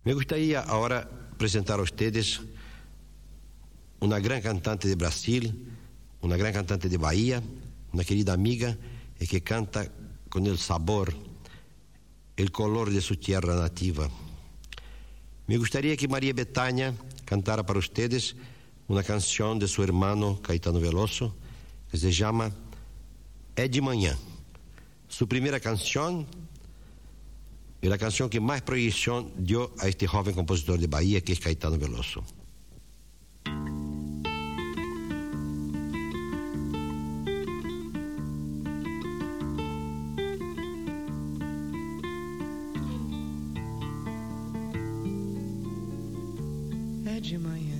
Me gustaría ahora presentar a ustedes una gran cantante de Brasil, una gran cantante de Bahía, una querida amiga y que canta con el sabor, el color de su tierra nativa. Me gustaría que María Bethânia cantara para ustedes una canción de su hermano Caetano Veloso, que se llama É de Manhã. Su primera canción y la canción que más proyección dio a este joven compositor de Bahía, que es Caetano Veloso. É de manhã,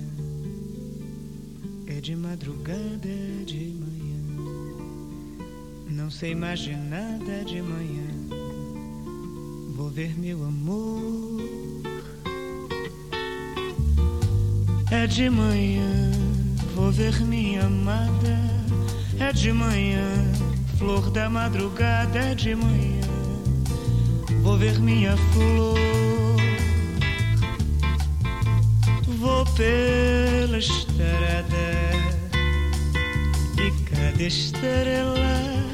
é de madrugada, é de manhã. Não sei mais de nada, é de manhã. Vou ver meu amor. É de manhã, vou ver minha amada. É de manhã, flor da madrugada. É de manhã, vou ver minha flor. Vou pela estrada e cada estrela